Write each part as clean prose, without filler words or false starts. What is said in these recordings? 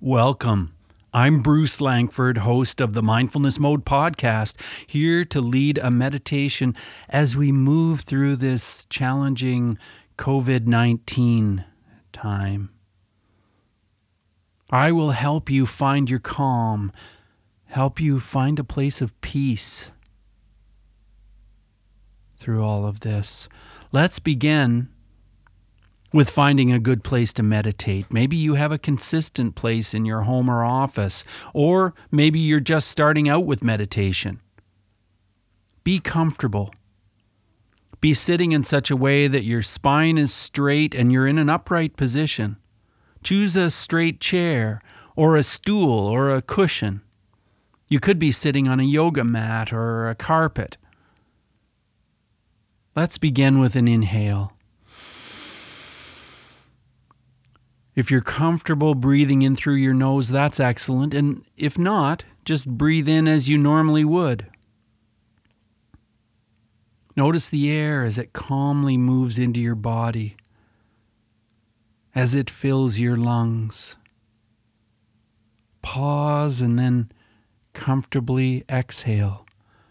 Welcome. I'm Bruce Langford, host of the Mindfulness Mode podcast, here to lead a meditation as we move through this challenging COVID-19 time. I will help you find your calm, help you find a place of peace through all of this. Let's begin with finding a good place to meditate. Maybe you have a consistent place in your home or office, or maybe you're just starting out with meditation. Be comfortable. Be sitting in such a way that your spine is straight and you're in an upright position. Choose a straight chair or a stool or a cushion. You could be sitting on a yoga mat or a carpet. Let's begin with an inhale. If you're comfortable breathing in through your nose, that's excellent. And if not, just breathe in as you normally would. Notice the air as it calmly moves into your body, as it fills your lungs. Pause and then comfortably exhale.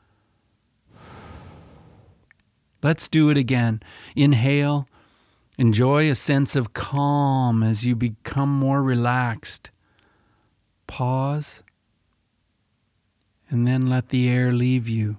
Let's do it again. Inhale. Enjoy a sense of calm as you become more relaxed. Pause, and then let the air leave you.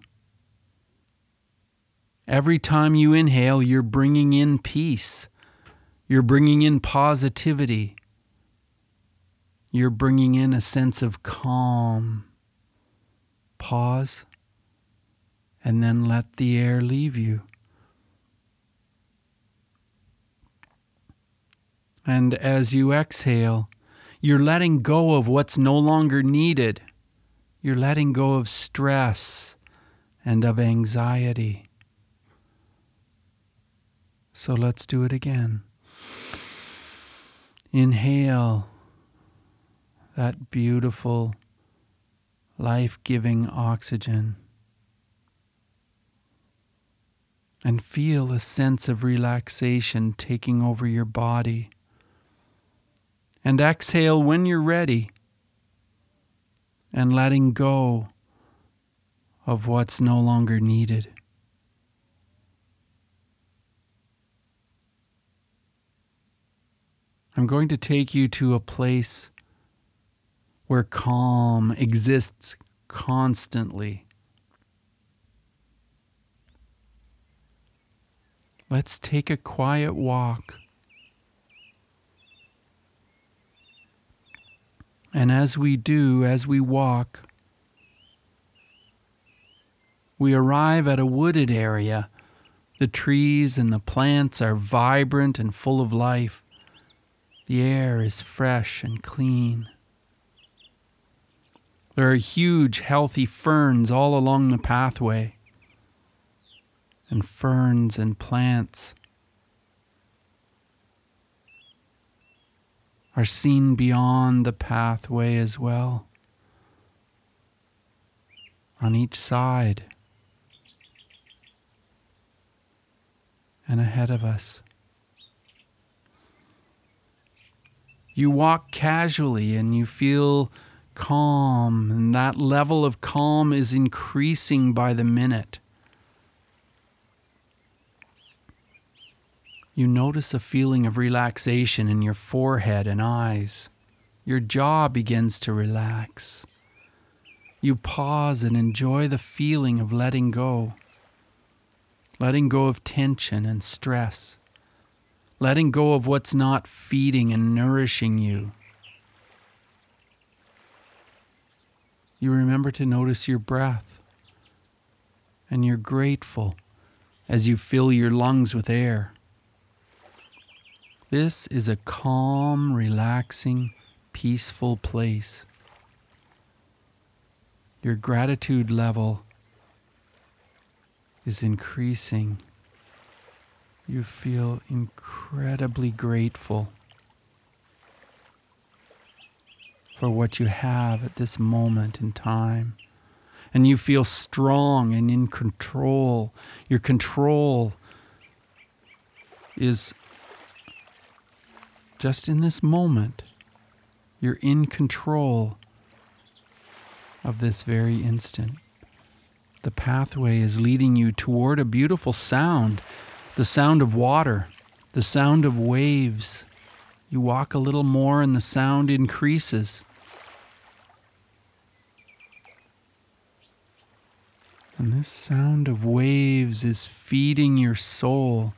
Every time you inhale, you're bringing in peace. You're bringing in positivity. You're bringing in a sense of calm. Pause, and then let the air leave you. And as you exhale, you're letting go of what's no longer needed. You're letting go of stress and of anxiety. So let's do it again. Inhale that beautiful, life-giving oxygen. And feel a sense of relaxation taking over your body. And exhale when you're ready, and letting go of what's no longer needed. I'm going to take you to a place where calm exists constantly. Let's take a quiet walk. And as we walk, we arrive at a wooded area. The trees and the plants are vibrant and full of life. The air is fresh and clean. There are huge, healthy ferns all along the pathway. And ferns and plants are seen beyond the pathway as well, on each side and ahead of us. You walk casually and you feel calm, and that level of calm is increasing by the minute. You notice a feeling of relaxation in your forehead and eyes. Your jaw begins to relax. You pause and enjoy the feeling of letting go of tension and stress, letting go of what's not feeding and nourishing you. You remember to notice your breath, and you're grateful as you fill your lungs with air. This is a calm, relaxing, peaceful place. Your gratitude level is increasing. You feel incredibly grateful for what you have at this moment in time. And you feel strong and in control. Your control is just in this moment. You're in control of this very instant. The pathway is leading you toward a beautiful sound, the sound of water, the sound of waves. You walk a little more and the sound increases. And this sound of waves is feeding your soul.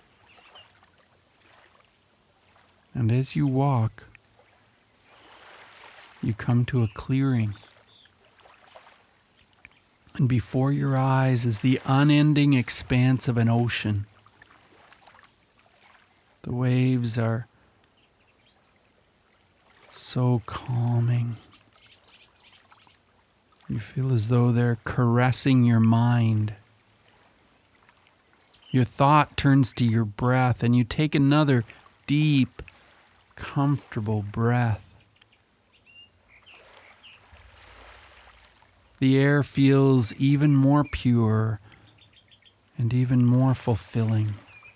And as you walk, you come to a clearing. And before your eyes is the unending expanse of an ocean. The waves are so calming. You feel as though they're caressing your mind. Your thought turns to your breath, and you take another deep, comfortable breath. The air feels even more pure and even more fulfilling.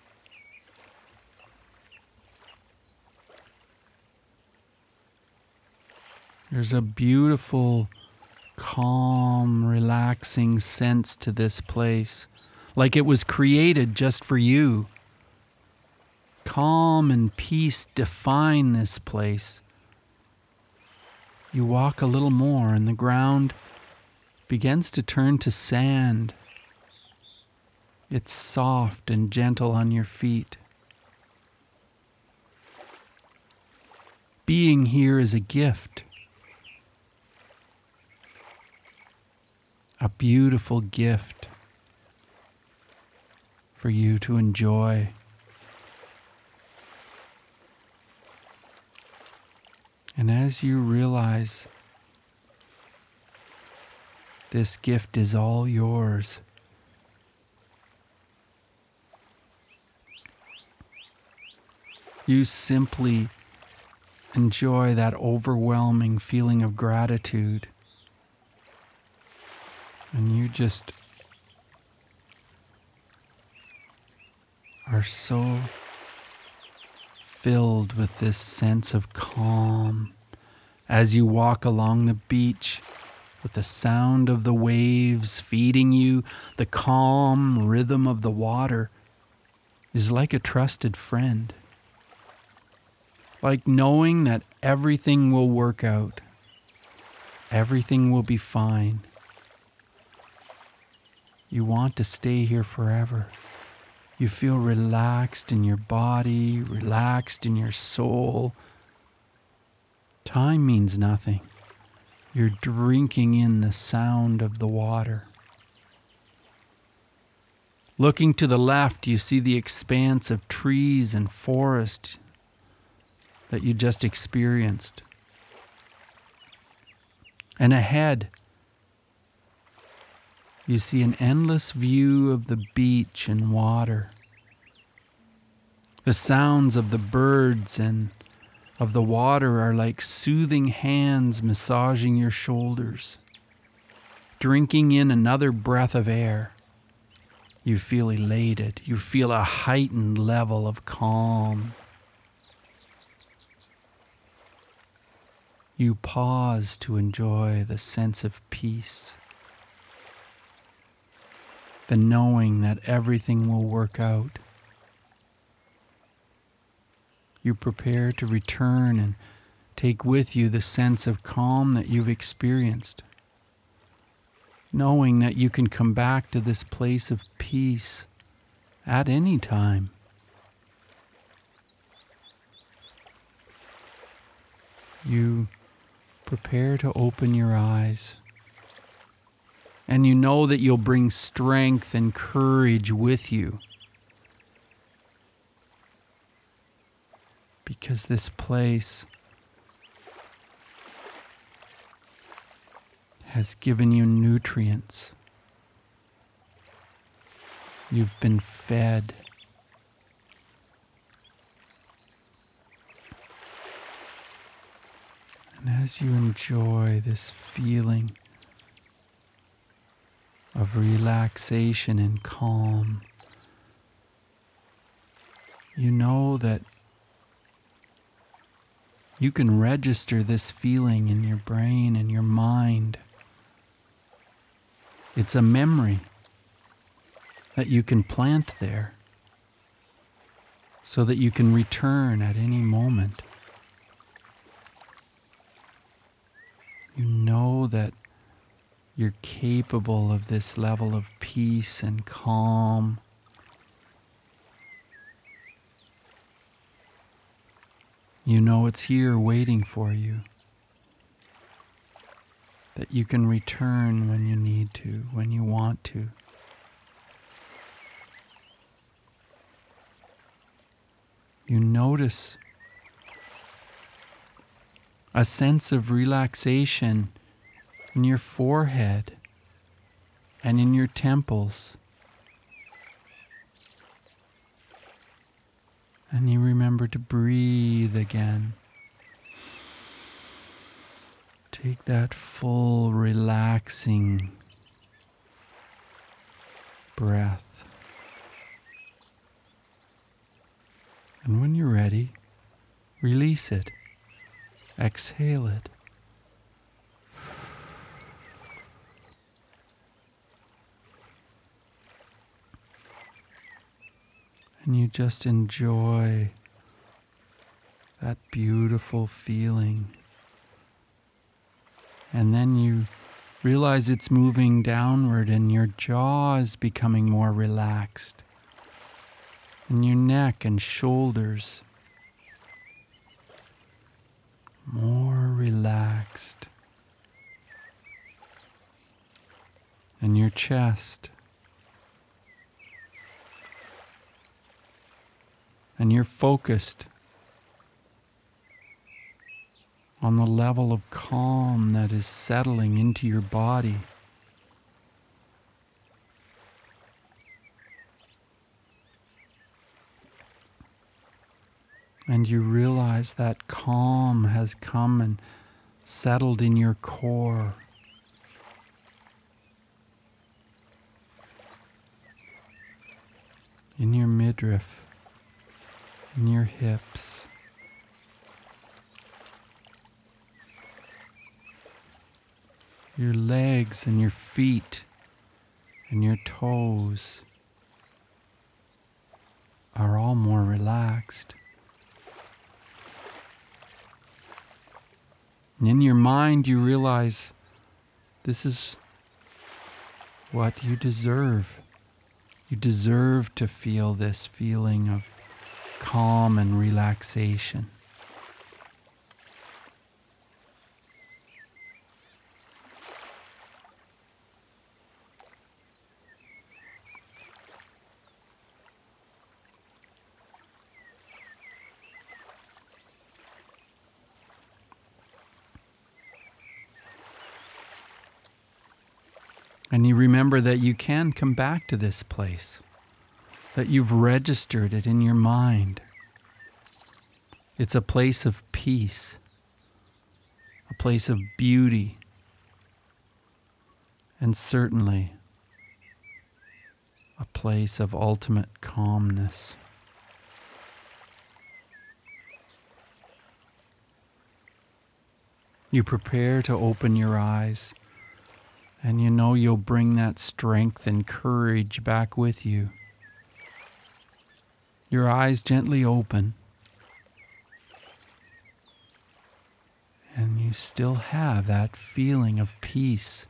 There's a beautiful, calm, relaxing sense to this place, like it was created just for you. Calm and peace define this place. You walk a little more and the ground begins to turn to sand. It's soft and gentle on your feet. Being here is a gift. A beautiful gift for you to enjoy. And as you realize this gift is all yours, you simply enjoy that overwhelming feeling of gratitude. And you just are so filled with this sense of calm as you walk along the beach with the sound of the waves feeding you. The calm rhythm of the water is like a trusted friend, like knowing that everything will work out, everything will be fine. You want to stay here forever. You feel relaxed in your body, relaxed in your soul. Time means nothing. You're drinking in the sound of the water. Looking to the left, you see the expanse of trees and forest that you just experienced. And ahead, you see an endless view of the beach and water. The sounds of the birds and of the water are like soothing hands massaging your shoulders. Drinking in another breath of air, you feel elated. You feel a heightened level of calm. You pause to enjoy the sense of peace. The knowing that everything will work out. You prepare to return and take with you the sense of calm that you've experienced, knowing that you can come back to this place of peace at any time. You prepare to open your eyes. And you know that you'll bring strength and courage with you. Because this place has given you nutrients. You've been fed. And as you enjoy this feeling of relaxation and calm, you know that You can register this feeling in your brain and your mind. It's a memory that you can plant there so that you can return at any moment. You know that you're capable of this level of peace and calm. You know it's here waiting for you, that you can return when you need to, when you want to. You notice a sense of relaxation in your forehead and in your temples. And you remember to breathe again. Take that full, relaxing breath. And when you're ready, release it. Exhale it. And you just enjoy that beautiful feeling. And then you realize it's moving downward and your jaw is becoming more relaxed. And your neck and shoulders more relaxed. And your chest. And you're focused on the level of calm that is settling into your body. And you realize that calm has come and settled in your core. In your midriff. In your hips. Your legs and your feet and your toes are all more relaxed. And in your mind you realize this is what you deserve. You deserve to feel this feeling of calm and relaxation. And you remember that you can come back to this place, that you've registered it in your mind. It's a place of peace, a place of beauty, and certainly a place of ultimate calmness. You prepare to open your eyes, and you know you'll bring that strength and courage back with you. Your eyes gently open, and you still have that feeling of peace,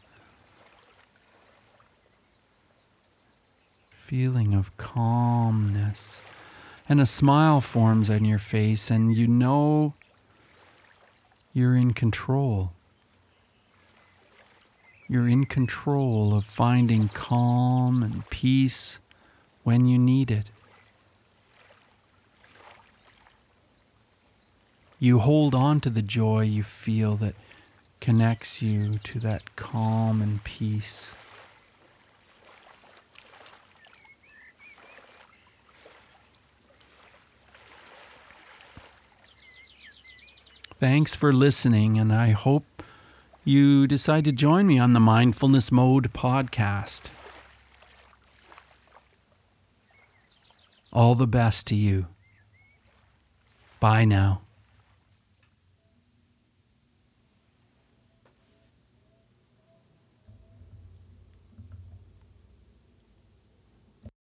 feeling of calmness, and a smile forms on your face, and you know you're in control. You're in control of finding calm and peace when you need it. You hold on to the joy you feel that connects you to that calm and peace. Thanks for listening, and I hope you decide to join me on the Mindfulness Mode podcast. All the best to you. Bye now.